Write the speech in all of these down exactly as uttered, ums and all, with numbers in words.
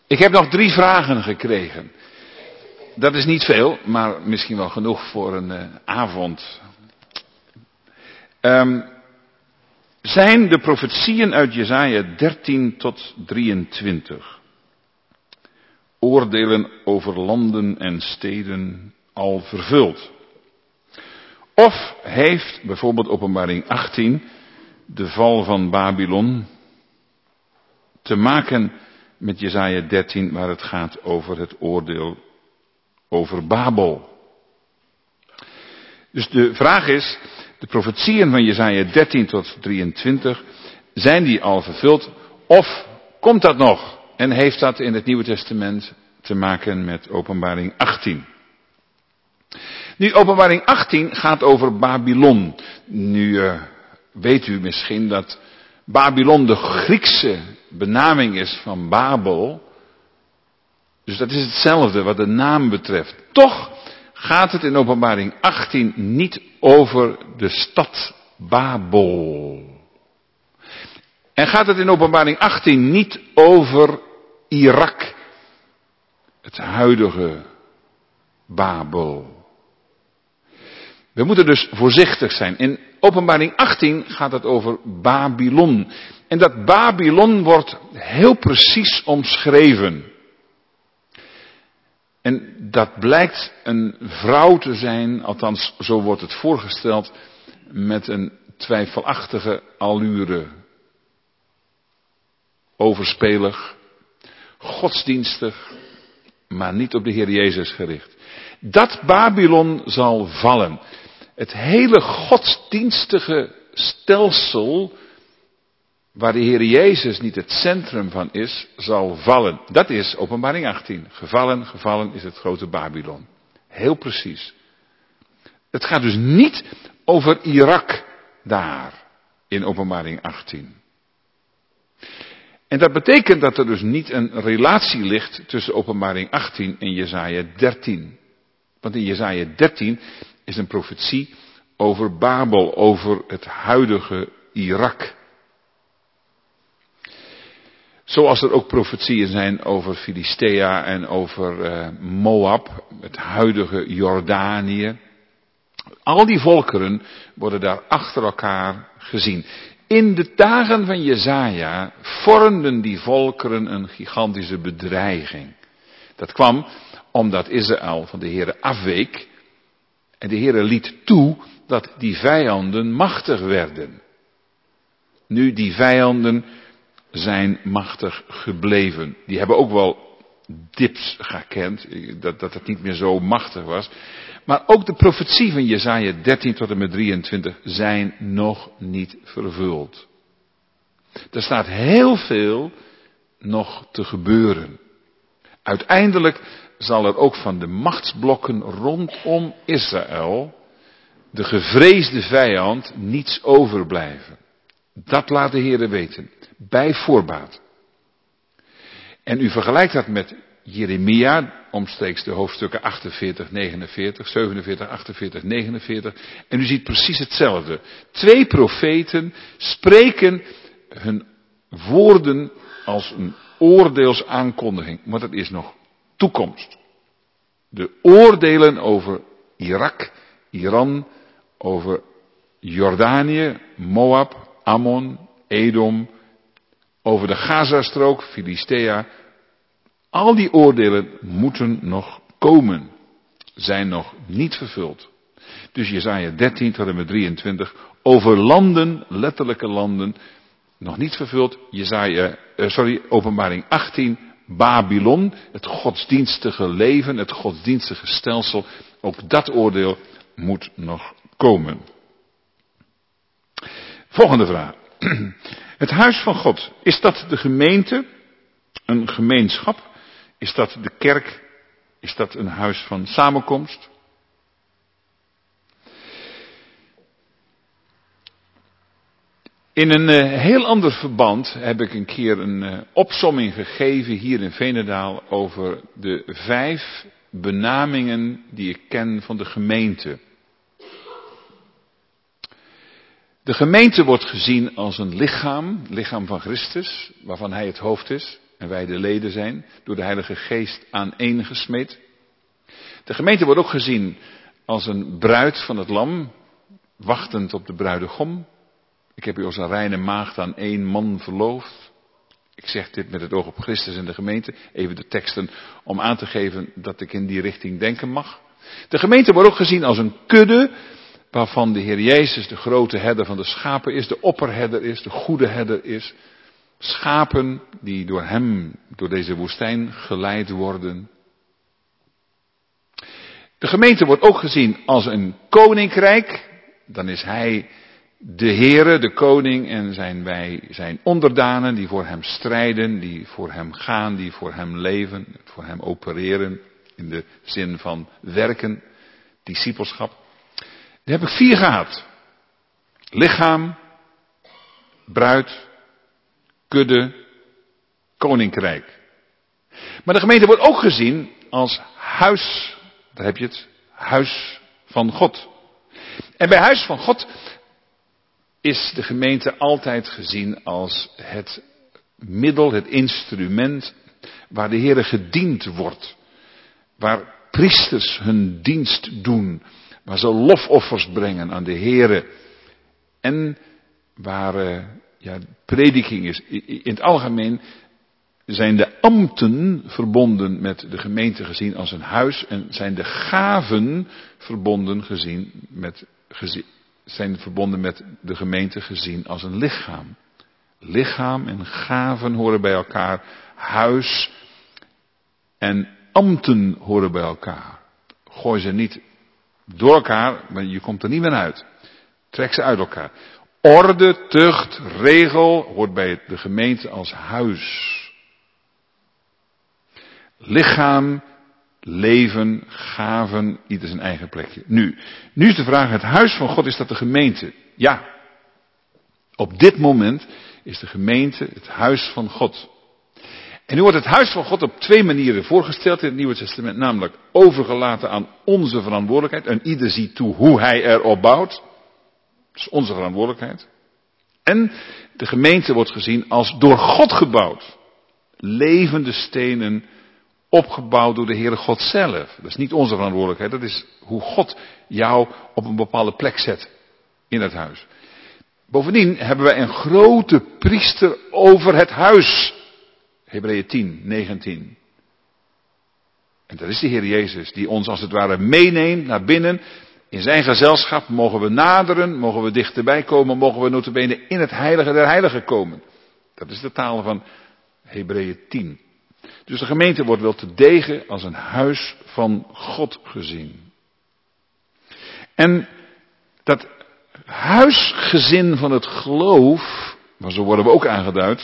Ik heb nog drie vragen gekregen. Dat is niet veel, maar misschien wel genoeg voor een uh, avond. Um, zijn de profetieën uit Jesaja dertien tot drieëntwintig, oordelen over landen en steden, al vervuld? Of heeft bijvoorbeeld Openbaring achttien, de val van Babylon, te maken met Jesaja dertien, waar het gaat over het oordeel over Babel? Dus de vraag is, de profetieën van Jesaja dertien tot drieëntwintig, zijn die al vervuld? Of komt dat nog? En heeft dat in het Nieuwe Testament te maken met Openbaring achttien? Nu, Openbaring achttien gaat over Babylon. Nu uh, weet u misschien dat Babylon de Griekse benaming is van Babel. Dus dat is hetzelfde wat de naam betreft. Toch gaat het in Openbaring achttien niet over de stad Babel. En gaat het in Openbaring achttien niet over Irak, het huidige Babel. We moeten dus voorzichtig zijn. In Openbaring achttien gaat het over Babylon. En dat Babylon wordt heel precies omschreven. En dat blijkt een vrouw te zijn, althans zo wordt het voorgesteld, met een twijfelachtige allure. Overspelig, godsdienstig, maar niet op de Heer Jezus gericht. Dat Babylon zal vallen. Het hele godsdienstige stelsel, waar de Heer Jezus niet het centrum van is, zal vallen. Dat is Openbaring achttien. Gevallen, gevallen is het grote Babylon. Heel precies. Het gaat dus niet over Irak daar, in Openbaring achttien. En dat betekent dat er dus niet een relatie ligt tussen Openbaring achttien en Jesaja dertien. Want in Jesaja dertien is een profetie over Babel, over het huidige Irak. Zoals er ook profetieën zijn over Filistea en over uh, Moab, het huidige Jordanië. Al die volkeren worden daar achter elkaar gezien. In de dagen van Jesaja vormden die volkeren een gigantische bedreiging. Dat kwam omdat Israël van de Heere afweek. En de Heere liet toe dat die vijanden machtig werden. Nu, die vijanden zijn machtig gebleven. Die hebben ook wel dips gekend, dat, dat het niet meer zo machtig was. Maar ook de profetie van Jesaja dertien tot en met drieëntwintig zijn nog niet vervuld. Er staat heel veel nog te gebeuren. Uiteindelijk zal er ook van de machtsblokken rondom Israël, de gevreesde vijand, niets overblijven. Dat laat de Heere weten, bij voorbaat. En u vergelijkt dat met Jeremia, omstreeks de hoofdstukken achtenveertig, negenenveertig, zevenenveertig, achtenveertig, negenenveertig. En u ziet precies hetzelfde. Twee profeten spreken hun woorden als een oordeelsaankondiging. Maar dat is nog toekomst. De oordelen over Irak, Iran, over Jordanië, Moab, Ammon, Edom, over de Gazastrook, Filistea. Al die oordelen moeten nog komen. Zijn nog niet vervuld. Dus Jesaja dertien tot en met drieëntwintig. Over landen, letterlijke landen, nog niet vervuld. Jesaja, uh, sorry, Openbaring achttien. Babylon, het godsdienstige leven, het godsdienstige stelsel. Ook dat oordeel moet nog komen. Volgende vraag. Het huis van God, is dat de gemeente, een gemeenschap? Is dat de kerk? Is dat een huis van samenkomst? In een uh, heel ander verband heb ik een keer een uh, opsomming gegeven hier in Veenendaal over de vijf benamingen die ik ken van de gemeente. De gemeente wordt gezien als een lichaam, lichaam van Christus, waarvan hij het hoofd is. en wij de leden zijn, door de Heilige Geest aaneengesmeed. De gemeente wordt ook gezien als een bruid van het lam, wachtend op de bruidegom. Ik heb u als een reine maagd aan één man verloofd. Ik zeg dit met het oog op Christus en de gemeente. Even de teksten om aan te geven dat ik in die richting denken mag. De gemeente wordt ook gezien als een kudde, waarvan de Heer Jezus de grote herder van de schapen is, de opperherder is, de goede herder is. Schapen die door hem, door deze woestijn geleid worden. De gemeente wordt ook gezien als een koninkrijk. Dan is hij de Heere, de koning, en zijn wij zijn onderdanen die voor hem strijden, die voor hem gaan, die voor hem leven, voor hem opereren. In de zin van werken, discipelschap. Die heb ik vier gehad. Lichaam, bruid, kudde, koninkrijk. Maar de gemeente wordt ook gezien als huis, daar heb je het, huis van God. En bij huis van God is de gemeente altijd gezien als het middel, het instrument waar de Heere gediend wordt. Waar priesters hun dienst doen, waar ze lofoffers brengen aan de Heere. En waar uh, ja, prediking is. In het algemeen zijn de ambten verbonden met de gemeente gezien als een huis. En zijn de gaven verbonden gezien met, gezien, zijn verbonden met de gemeente gezien als een lichaam. Lichaam en gaven horen bij elkaar. Huis en ambten horen bij elkaar. Gooi ze niet door elkaar, maar je komt er niet meer uit. Trek ze uit elkaar. Orde, tucht, regel hoort bij de gemeente als huis. Lichaam, leven, gaven, ieder zijn eigen plekje. Nu, nu is de vraag, het huis van God, is dat de gemeente? Ja. Op dit moment is de gemeente het huis van God. En nu wordt het huis van God op twee manieren voorgesteld in het Nieuwe Testament. Namelijk overgelaten aan onze verantwoordelijkheid. En ieder ziet toe hoe hij erop bouwt. Dat is onze verantwoordelijkheid. En de gemeente wordt gezien als door God gebouwd. Levende stenen opgebouwd door de Heere God zelf. Dat is niet onze verantwoordelijkheid. Dat is hoe God jou op een bepaalde plek zet in het huis. Bovendien hebben wij een grote priester over het huis. Hebreeën tien, negentien. En dat is de Heer Jezus die ons als het ware meeneemt naar binnen. In zijn gezelschap mogen we naderen, mogen we dichterbij komen, mogen we nota bene in het heilige der heiligen komen. Dat is de taal van Hebreeën tien. Dus de gemeente wordt wel te degen als een huis van God gezien. En dat huisgezin van het geloof, maar zo worden we ook aangeduid,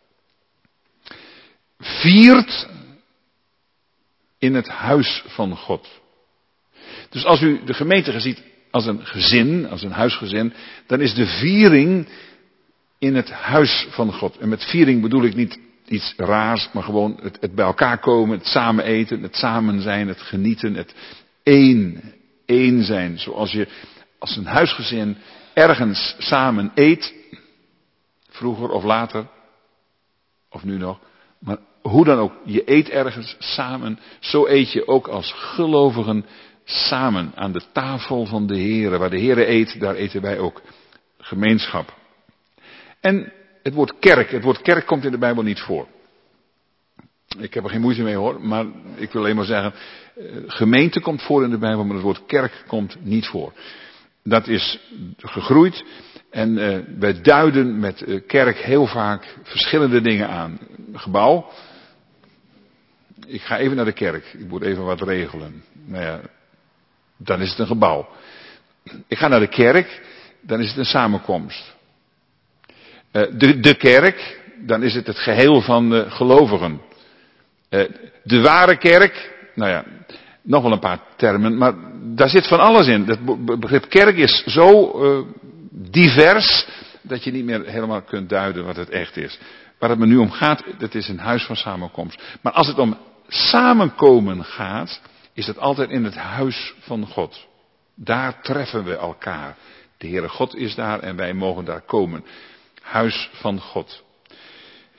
viert in het huis van God. Dus als u de gemeente ziet als een gezin, als een huisgezin, dan is de viering in het huis van God. En met viering bedoel ik niet iets raars, maar gewoon het, het bij elkaar komen, het samen eten, het samen zijn, het genieten, het één, één zijn. Zoals je als een huisgezin ergens samen eet, vroeger of later, of nu nog. Maar hoe dan ook, je eet ergens samen, zo eet je ook als gelovigen samen aan de tafel van de Heere. Waar de Heere eet, daar eten wij ook gemeenschap. En het woord kerk, het woord kerk komt in de Bijbel niet voor. Ik heb er geen moeite mee hoor, maar ik wil alleen maar zeggen, gemeente komt voor in de Bijbel, maar het woord kerk komt niet voor. Dat is gegroeid en uh, wij duiden met uh, kerk heel vaak verschillende dingen aan. Gebouw. Ik ga even naar de kerk, ik moet even wat regelen. Nou ja, dan is het een gebouw. Ik ga naar de kerk, dan is het een samenkomst. Uh, de, de kerk, dan is het het geheel van de gelovigen. Uh, de ware kerk, nou ja, nog wel een paar termen, maar daar zit van alles in. Het begrip kerk is zo uh, divers dat je niet meer helemaal kunt duiden wat het echt is. Waar het me nu om gaat, dat is een huis van samenkomst. Maar als het om samenkomen gaat, is het altijd in het huis van God. Daar treffen we elkaar. De Heere God is daar en wij mogen daar komen. Huis van God.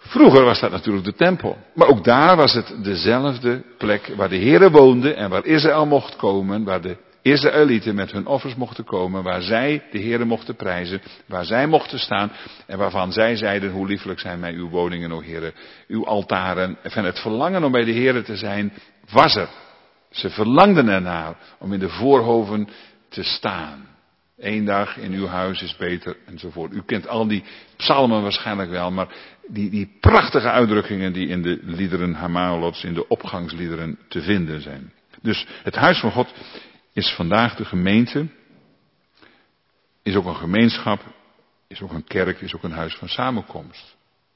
Vroeger was dat natuurlijk de tempel. Maar ook daar was het dezelfde plek waar de Heere woonde en waar Israël mocht komen, waar de Israëlieten met hun offers mochten komen, waar zij de Heere mochten prijzen, waar zij mochten staan en waarvan zij zeiden, hoe liefelijk zijn mij uw woningen, o Heere, uw altaren. En het verlangen om bij de Heere te zijn, was er. Ze verlangden ernaar om in de voorhoven te staan. Eén dag in uw huis is beter, enzovoort. U kent al die psalmen waarschijnlijk wel, maar die, die prachtige uitdrukkingen die in de liederen Hamaolots, in de opgangsliederen te vinden zijn. Dus het huis van God is vandaag de gemeente, is ook een gemeenschap, is ook een kerk, is ook een huis van samenkomst.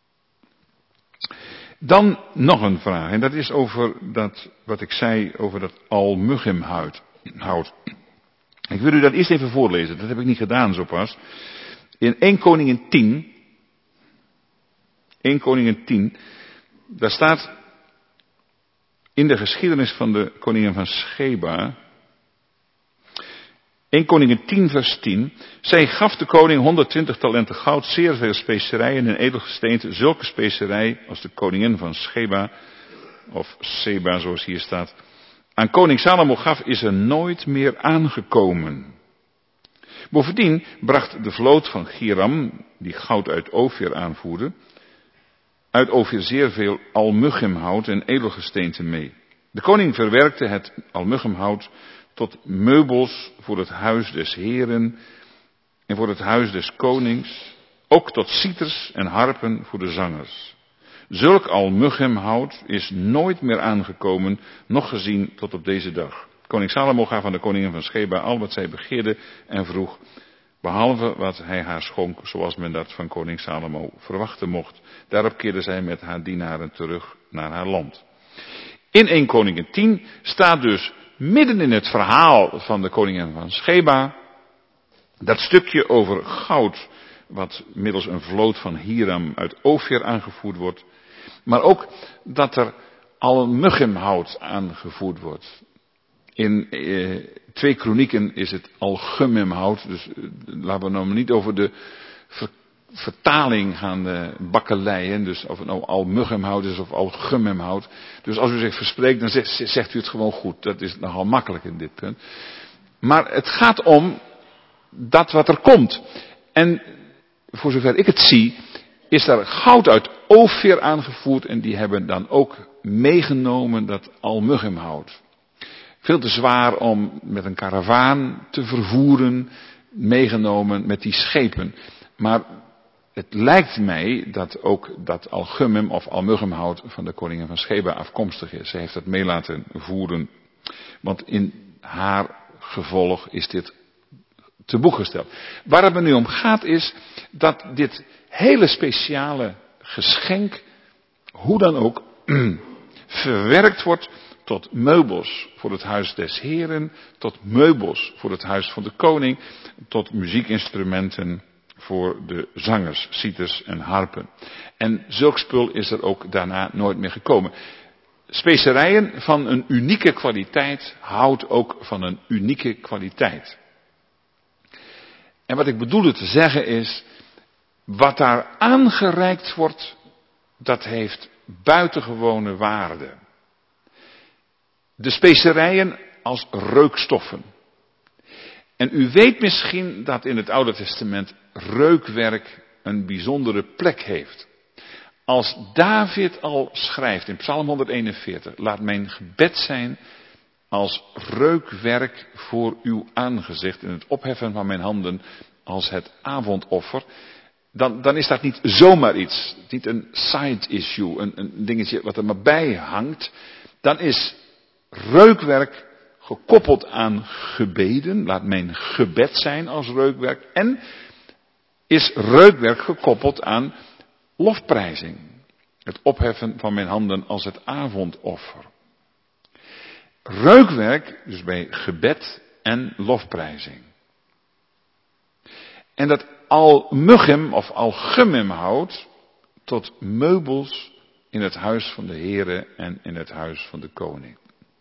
Dan nog een vraag, en dat is over dat, wat ik zei, over dat almuggimhout. Ik wil u dat eerst even voorlezen, dat heb ik niet gedaan zo pas. In Eerste Koningen tien, Eerste Koningen tien, daar staat in de geschiedenis van de koningin van Sheba, Eerste Koningen tien vers tien, zij gaf de koning honderdtwintig talenten goud, zeer veel specerijen en edelgesteenten, zulke specerij als de koningin van Sheba, of Seba zoals hier staat, aan koning Salomo gaf, is er nooit meer aangekomen. Bovendien bracht de vloot van Hiram, die goud uit Ofir aanvoerde, uit Ofir zeer veel almuggimhout en edelgesteenten mee. De koning verwerkte het almuggimhout tot meubels voor het huis des Heren en voor het huis des konings, ook tot citers en harpen voor de zangers. Zulk almuggimhout is nooit meer aangekomen, nog gezien tot op deze dag. Koning Salomo gaf aan de koningin van Sheba al wat zij begeerde en vroeg, behalve wat hij haar schonk, zoals men dat van koning Salomo verwachten mocht. Daarop keerde zij met haar dienaren terug naar haar land. In Eerste Koningen tien staat dus midden in het verhaal van de koningin van Sheba dat stukje over goud, wat middels een vloot van Hiram uit Ofir aangevoerd wordt, maar ook dat er almuggimhout aangevoerd wordt. In eh, twee kronieken is het algummimhout, dus eh, laten we nou niet over de ver, vertaling gaan eh, bakkeleien, dus of het nou almuggimhout is of algummimhout. Dus als u zich verspreekt, dan zegt, zegt u het gewoon goed. Dat is nogal makkelijk in dit punt. Maar het gaat om dat wat er komt. En voor zover ik het zie, is er goud uit Ofir aangevoerd en die hebben dan ook meegenomen dat almuggimhout. Veel te zwaar om met een karavaan te vervoeren, meegenomen met die schepen. Maar het lijkt mij dat ook dat algummim of almuggimhout van de koningin van Sheba afkomstig is. Ze heeft het mee laten voeren, want in haar gevolg is dit te boek gesteld. Waar het me nu om gaat is dat dit hele speciale geschenk, hoe dan ook, verwerkt wordt tot meubels voor het huis des Heren, tot meubels voor het huis van de koning, tot muziekinstrumenten voor de zangers, citers en harpen. En zulk spul is er ook daarna nooit meer gekomen. Specerijen van een unieke kwaliteit houdt ook van een unieke kwaliteit. En wat ik bedoelde te zeggen is, wat daar aangereikt wordt, dat heeft buitengewone waarde. De specerijen als reukstoffen. En u weet misschien dat in het Oude Testament reukwerk een bijzondere plek heeft. Als David al schrijft in Psalm honderdeenenveertig, laat mijn gebed zijn als reukwerk voor uw aangezicht in het opheffen van mijn handen als het avondoffer. Dan, dan is dat niet zomaar iets, niet een side issue, een, een dingetje wat er maar bij hangt. Dan is reukwerk gekoppeld aan gebeden, laat mijn gebed zijn als reukwerk. En is reukwerk gekoppeld aan lofprijzing, het opheffen van mijn handen als het avondoffer. Reukwerk, dus bij gebed en lofprijzing. En dat almuggim of algummimhout tot meubels in het huis van de Here en in het huis van de koning.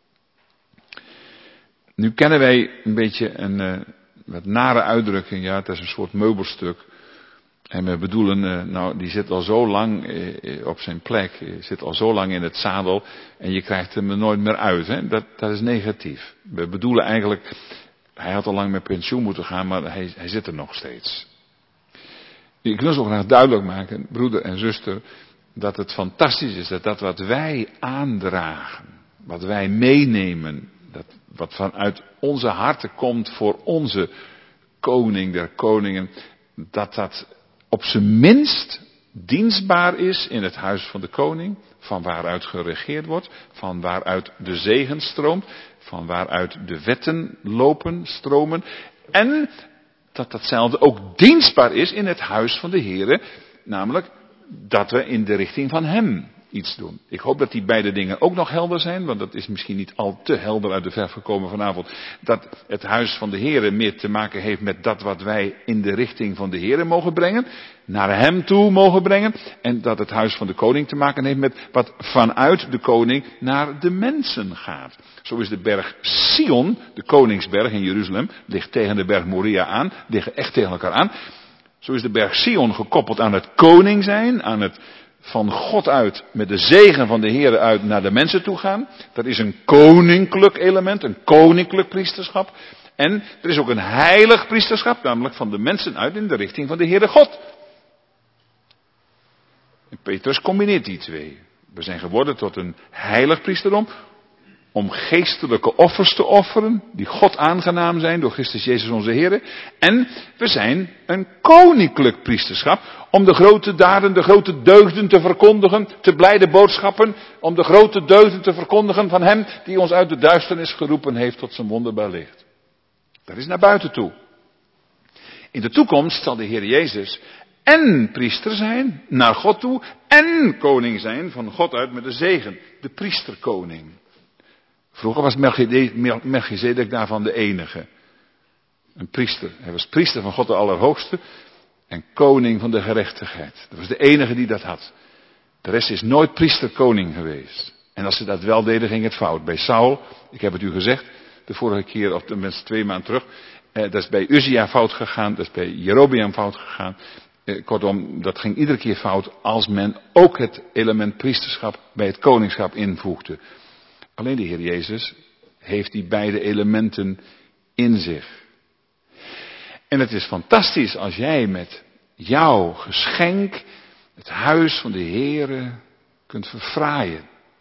Nu kennen wij een beetje een uh, wat nare uitdrukking, ja, het is een soort meubelstuk. En we bedoelen, nou die zit al zo lang op zijn plek, zit al zo lang in het zadel en je krijgt hem er nooit meer uit. Hè? Dat, dat is negatief. We bedoelen eigenlijk, hij had al lang met pensioen moeten gaan, maar hij, hij zit er nog steeds. Ik wil zo graag duidelijk maken, broeder en zuster, dat het fantastisch is dat dat wat wij aandragen, wat wij meenemen, dat wat vanuit onze harten komt voor onze koning der koningen, dat dat op zijn minst dienstbaar is in het huis van de koning, van waaruit geregeerd wordt, van waaruit de zegen stroomt, van waaruit de wetten lopen, stromen, en dat datzelfde ook dienstbaar is in het huis van de Heere, namelijk dat we in de richting van hem iets doen. Ik hoop dat die beide dingen ook nog helder zijn, want dat is misschien niet al te helder uit de verf gekomen vanavond. Dat het huis van de Heere meer te maken heeft met dat wat wij in de richting van de Heere mogen brengen, naar hem toe mogen brengen. En dat het huis van de koning te maken heeft met wat vanuit de koning naar de mensen gaat. Zo is de berg Sion, de koningsberg in Jeruzalem, ligt tegen de berg Moria aan, liggen echt tegen elkaar aan. Zo is de berg Sion gekoppeld aan het koning zijn, aan het van God uit, met de zegen van de Heere uit naar de mensen toe gaan. Dat is een koninklijk element, een koninklijk priesterschap. En er is ook een heilig priesterschap, namelijk van de mensen uit in de richting van de Heere God. En Petrus combineert die twee. We zijn geworden tot een heilig priesterdom, om geestelijke offers te offeren, die God aangenaam zijn door Christus Jezus onze Heere. En we zijn een koninklijk priesterschap, om de grote daden, de grote deugden te verkondigen, te blijde boodschappen, om de grote deugden te verkondigen van hem die ons uit de duisternis geroepen heeft tot zijn wonderbaar licht. Dat is naar buiten toe. In de toekomst zal de Heer Jezus en priester zijn, naar God toe, en koning zijn van God uit met de zegen, de priesterkoning. Vroeger was Melchizedek daarvan de enige. Een priester. Hij was priester van God de Allerhoogste en koning van de gerechtigheid. Dat was de enige die dat had. De rest is nooit priester-koning geweest. En als ze dat wel deden, ging het fout. Bij Saul, ik heb het u gezegd, de vorige keer, of tenminste twee maanden terug, eh, dat is bij Uzia fout gegaan, dat is bij Jerobeam fout gegaan. Eh, kortom, dat ging iedere keer fout als men ook het element priesterschap bij het koningschap invoegde. Alleen de Heer Jezus heeft die beide elementen in zich. En het is fantastisch als jij met jouw geschenk het huis van de Heere kunt verfraaien.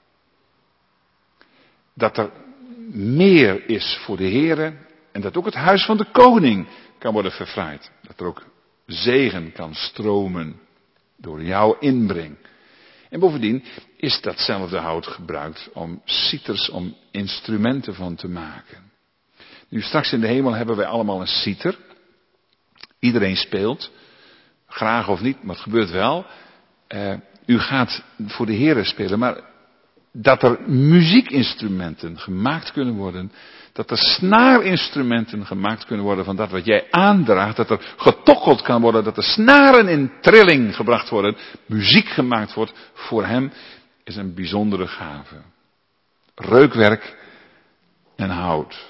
Dat er meer is voor de Heere en dat ook het huis van de koning kan worden verfraaid. Dat er ook zegen kan stromen door jouw inbreng. En bovendien is datzelfde hout gebruikt om citers, om instrumenten van te maken. Nu straks in de hemel hebben wij allemaal een citer. Iedereen speelt, graag of niet, maar het gebeurt wel. Uh, u gaat voor de Heere spelen, maar dat er muziekinstrumenten gemaakt kunnen worden, dat er snaarinstrumenten gemaakt kunnen worden van dat wat jij aandraagt, dat er getokkeld kan worden, dat er snaren in trilling gebracht worden, muziek gemaakt wordt voor hem, is een bijzondere gave. Reukwerk en hout.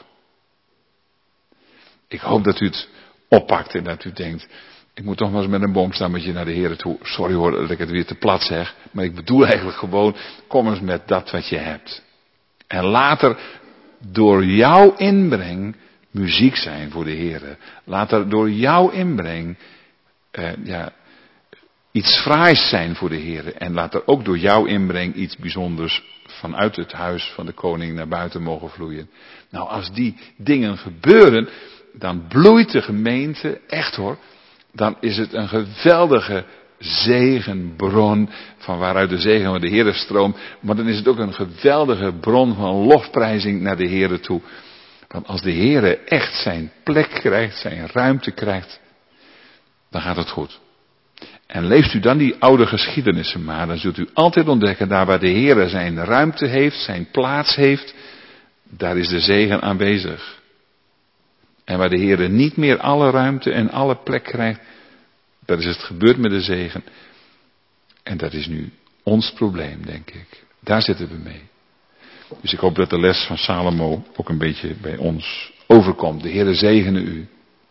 Ik hoop dat u het oppakt en dat u denkt, ik moet toch maar eens met een boomstammetje naar de Heere toe. Sorry hoor dat ik het weer te plat zeg, maar ik bedoel eigenlijk gewoon, kom eens met dat wat je hebt. En later door jouw inbreng muziek zijn voor de Heere. Laat er door jouw inbreng eh, ja, iets fraais zijn voor de Heere. En laat er ook door jouw inbreng iets bijzonders vanuit het huis van de koning naar buiten mogen vloeien. Nou, als die dingen gebeuren, dan bloeit de gemeente, echt hoor, dan is het een geweldige zegenbron van waaruit de zegen van de Heere stroomt. Maar dan is het ook een geweldige bron van lofprijzing naar de Heere toe. Want als de Heere echt zijn plek krijgt, zijn ruimte krijgt, dan gaat het goed. En leest u dan die oude geschiedenissen maar, dan zult u altijd ontdekken, daar waar de Heere zijn ruimte heeft, zijn plaats heeft, daar is de zegen aanwezig. En waar de Heere niet meer alle ruimte en alle plek krijgt, dat is het gebeurd met de zegen. En dat is nu ons probleem, denk ik. Daar zitten we mee. Dus ik hoop dat de les van Salomo ook een beetje bij ons overkomt. De Heere zegene u.